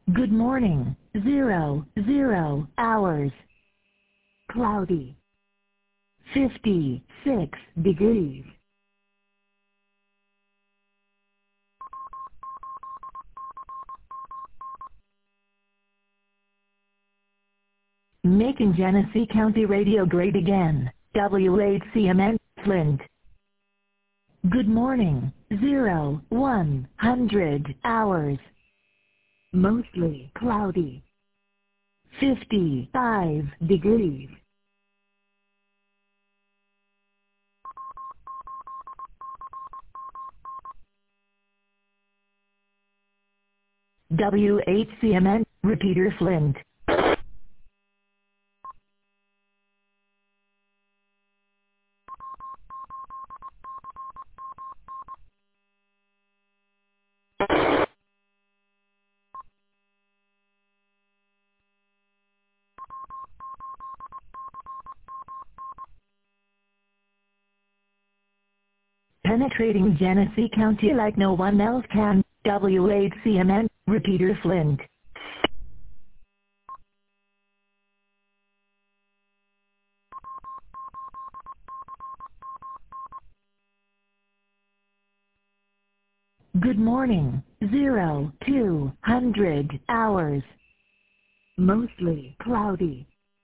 Good morning. 00 hours. Cloudy. 56 degrees. Making Genesee County Radio great again. WHCMN, Flint. Good morning. 100 hours. Mostly cloudy. 55 degrees. WHCMN, Repeater Flint. Penetrating Genesee County like no one else can. WHCMN, Repeater Flint. Good morning. 200 hours. Mostly cloudy.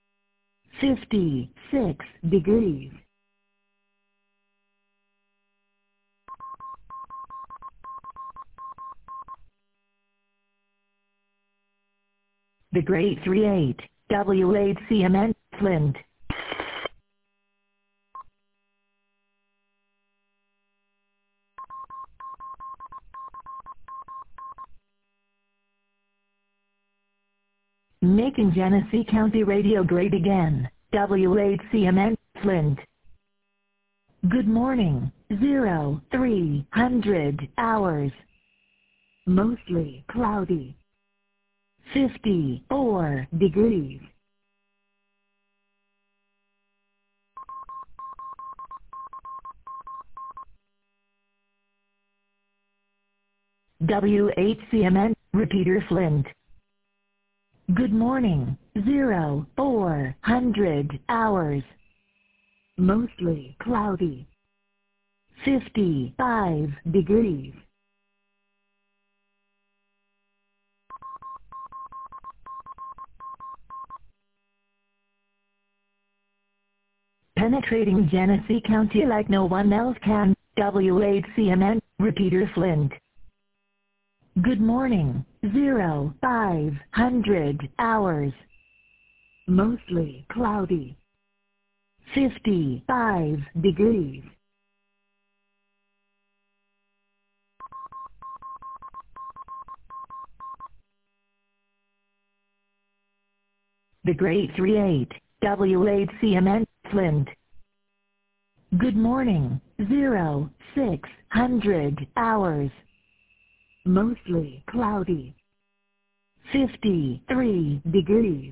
56 degrees. The Great 38, WHCMN, Flint. Making Genesee County Radio great again. WHCMN, Flint. Good morning. 300 hours. Mostly cloudy. 54 degrees. WHCMN, Repeater Flint. Good morning. 400 hours. Mostly cloudy. 55 degrees. Penetrating Genesee County like no one else can. WHCMN, Repeater Flint. Good morning. 500 hours. Mostly cloudy. 55 degrees. The Great 38, WHCMN, Flint. Good morning. 600 hours. Mostly cloudy. 53 degrees.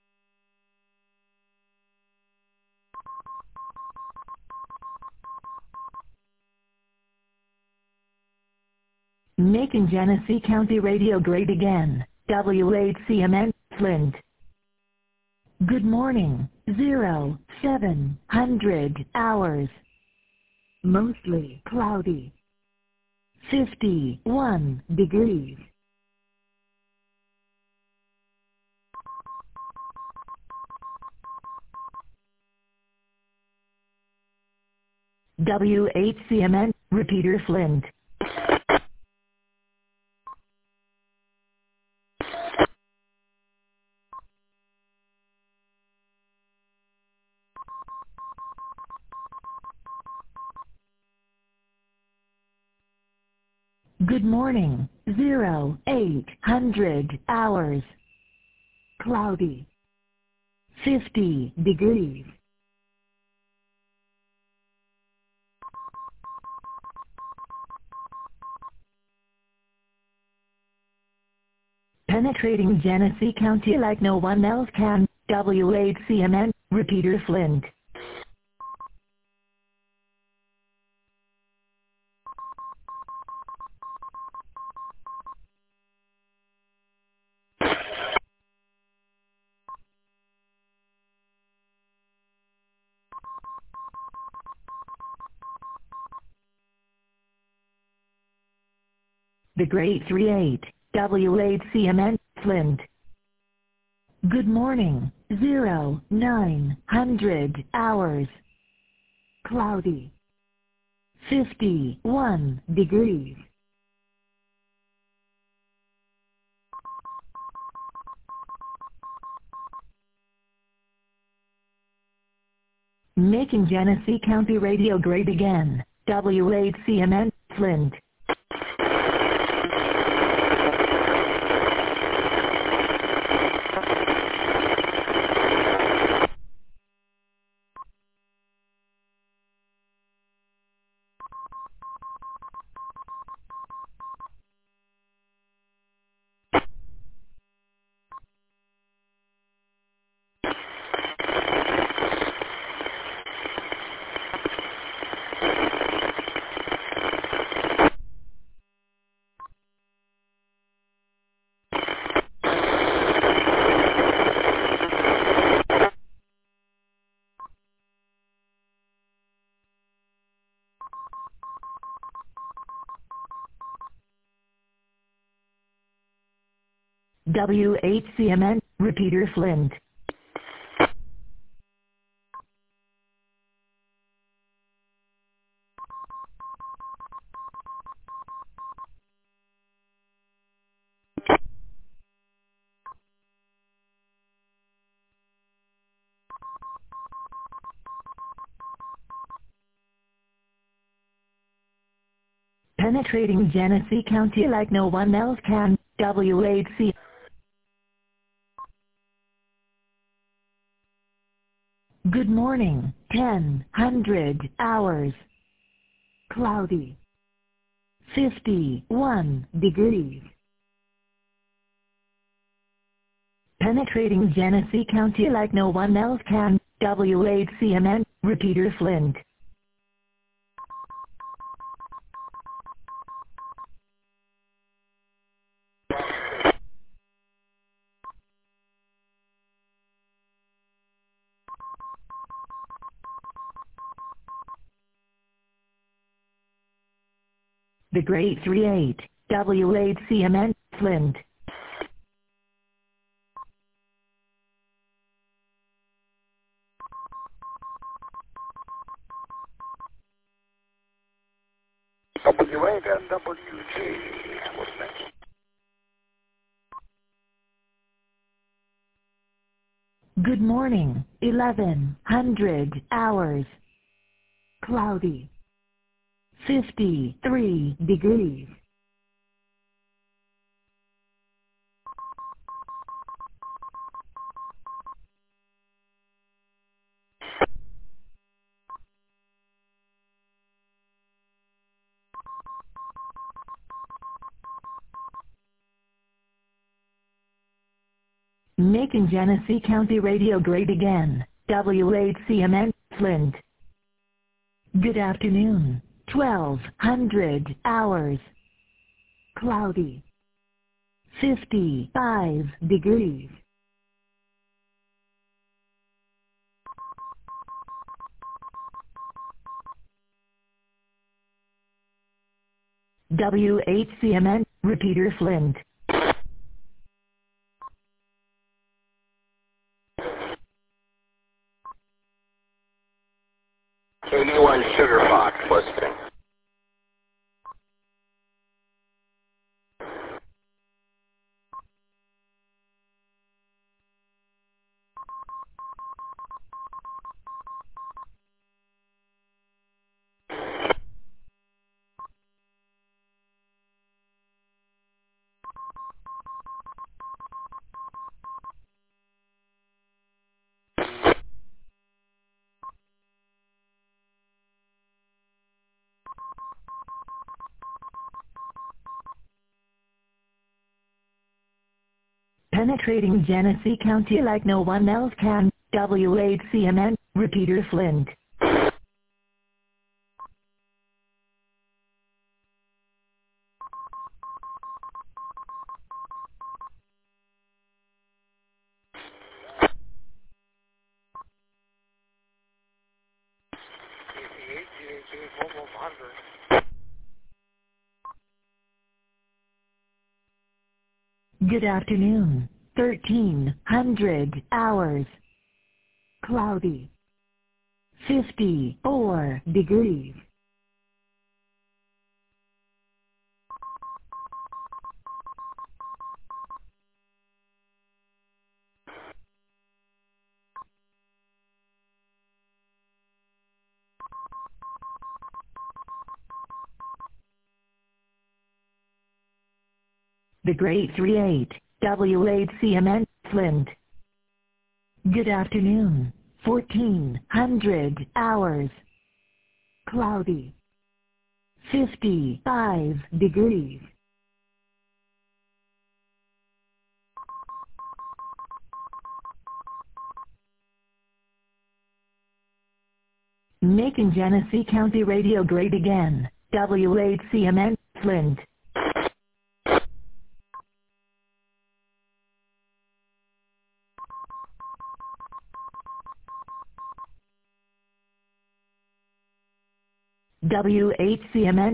Making Genesee County Radio great again. WHCMN, Flint. Good morning. 700 hours. Mostly cloudy. 51 degrees. WHCMN, Repeater Flint. Good morning. 800 hours. Cloudy. 50 degrees. Penetrating Genesee County like no one else can. WHCMN, Repeater Flint. The Great 38, W8CMN, Flint. Good morning, 0900 hours. Cloudy. 51 degrees. Making Genesee County Radio great again. W8CMN, Flint. W8CMN, Repeater Flint. Penetrating Genesee County like no one else can. W8C. Good morning, 1000 hours. Cloudy. 51 degrees. Penetrating Genesee County like no one else can. W8CMN, Repeater Flint. The Great 38, W8CMN, Flint. W8 and WG. What's next? Good morning, 1100 hours. Cloudy. 53 degrees. Making Genesee County Radio great again. W8CMN, Flint. Good afternoon, 1200 hours. Cloudy. 55 degrees. W8CMN, Repeater Flint. KD1 Sugar Fox, listening. Penetrating Genesee County like no one else can. W8CMN, Repeater Flint. Good afternoon. 1300 hours. Cloudy. 54 degrees. The Great 38, W8CMN, Flint. Good afternoon. 1400 hours. Cloudy. 55 degrees. Making Genesee County Radio great again. W8CMN, Flint. W8CMN,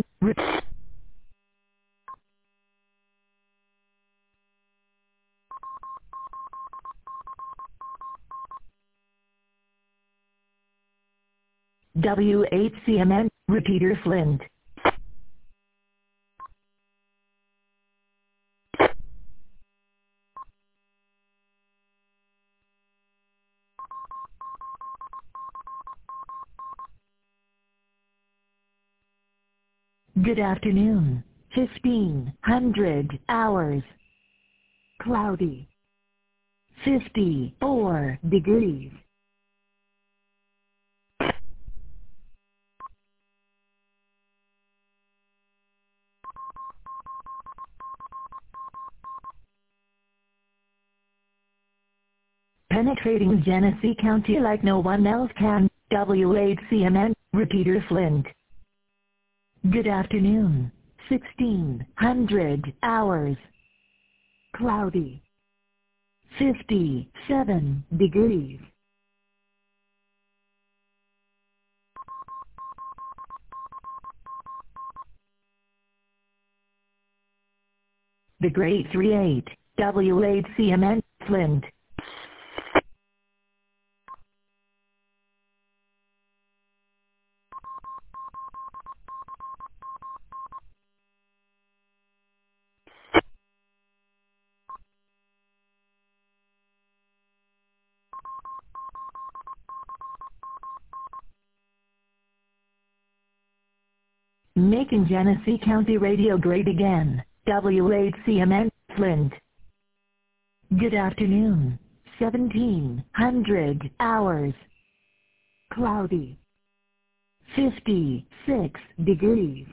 W8CMN, Repeater Flint. Good afternoon. 1500 hours. Cloudy. 54 degrees. Penetrating Genesee County like no one else can. W8CMN, Repeater Flint. Good afternoon. 1600 hours. Cloudy. 57 degrees. The Great 38, W8CMN, Flint. Making Genesee County Radio great again. W8CMN, Flint. Good afternoon. 1700 hours. Cloudy. 56 degrees.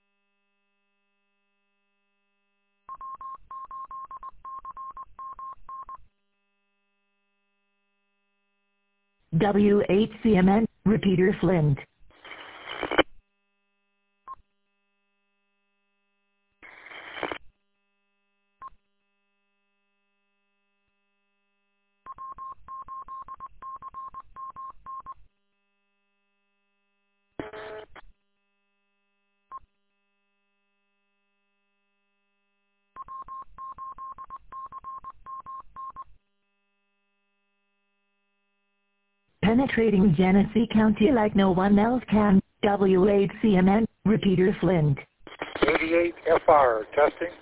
W8CMN, Repeater Flint. Penetrating Genesee County like no one else can. W8CMN, Repeater Flint. 88 FR, testing.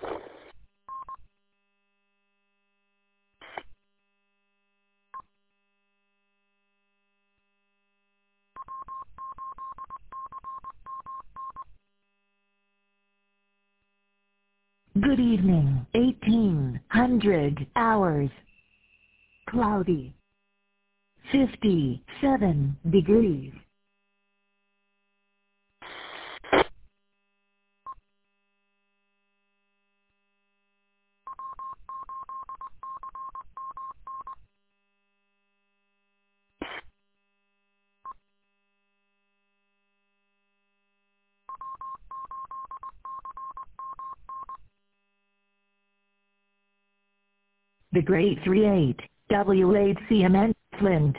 Good evening. 1800 hours. Cloudy. 57 degrees. The Great 38, W8CMN, Flint.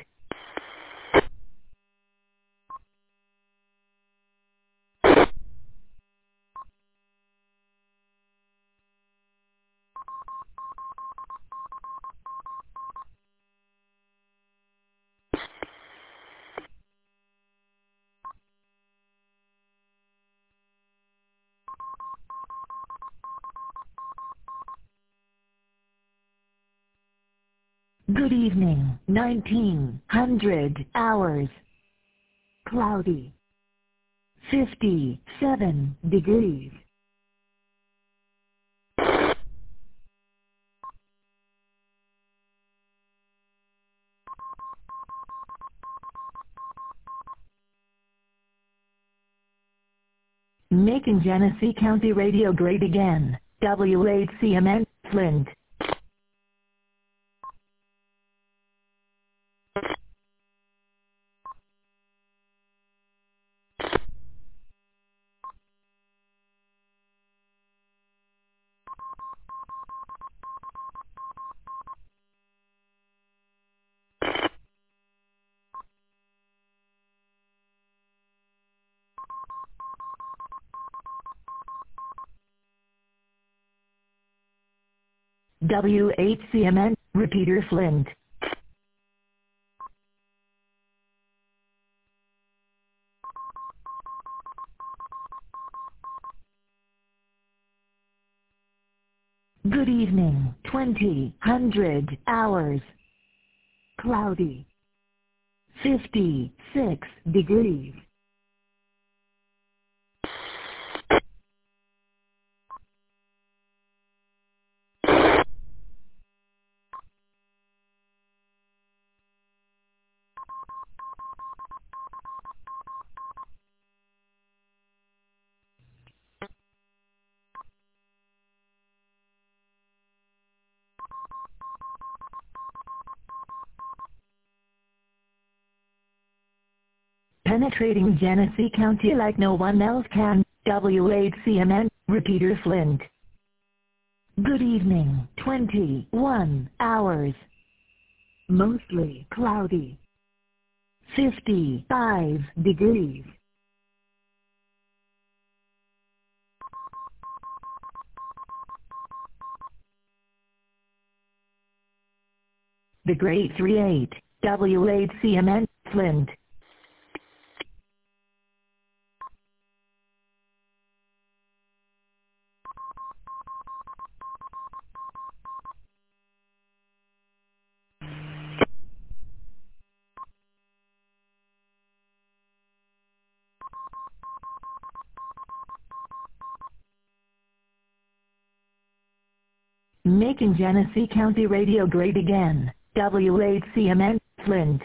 Good evening, 1900 hours. Cloudy. 57 degrees. Making Genesee County Radio great again. WHCMN, Flint. WHCMN, Repeater Flint. Good evening, 2000 hours. Cloudy. 56 degrees. Penetrating Genesee County like no one else can. WHCMN, Repeater Flint. Good evening, 21 hours. Mostly cloudy. 55 degrees. The Great 38, WHCMN, Flint. Making Genesee County Radio great again. WHCMN, Flint.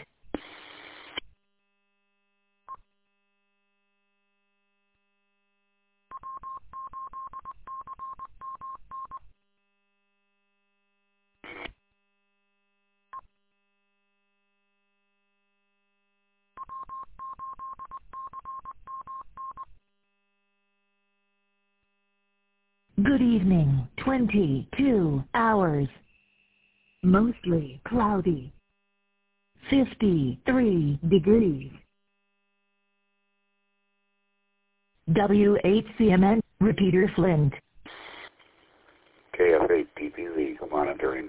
Good evening, 22 hours. Mostly cloudy. 53 degrees. WHCMN, Repeater Flint. KF8 PPV monitoring.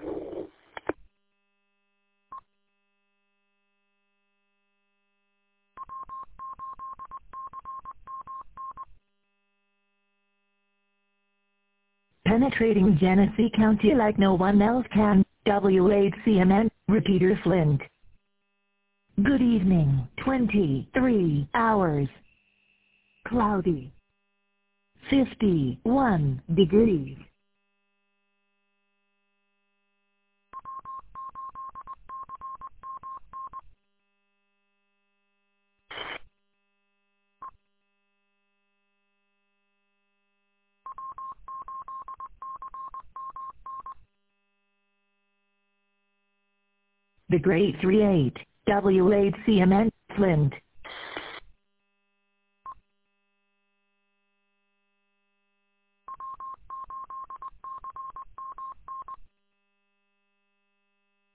Penetrating Genesee County like no one else can. WHCMN, Repeater Flint. Good evening, 23 hours. Cloudy. 51 degrees. The Great 38, WHCMN, Flint.